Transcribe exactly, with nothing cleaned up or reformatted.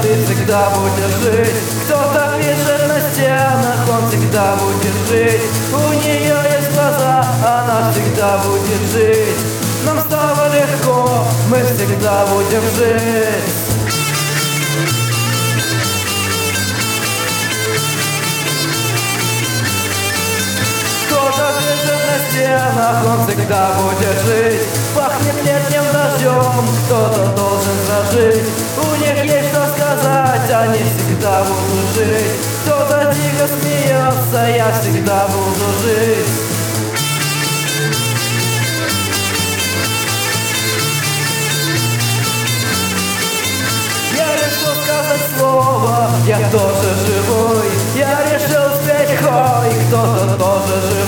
ты всегда будешь жить. Кто-то пишет на стенах, он всегда будет жить. У нее есть глаза, она всегда будет жить. Нам стало легко, мы всегда будем жить. Кто-то пишет на стенах, он всегда будет жить. Пахнет летним дождем, кто-то должен зажить. У них есть что сказать, они всегда будут жить. Кто-то дико смеется, я всегда буду жить. Я решил сказать слово, я тоже живой. Я решил спеть хой, кто-то тоже живой.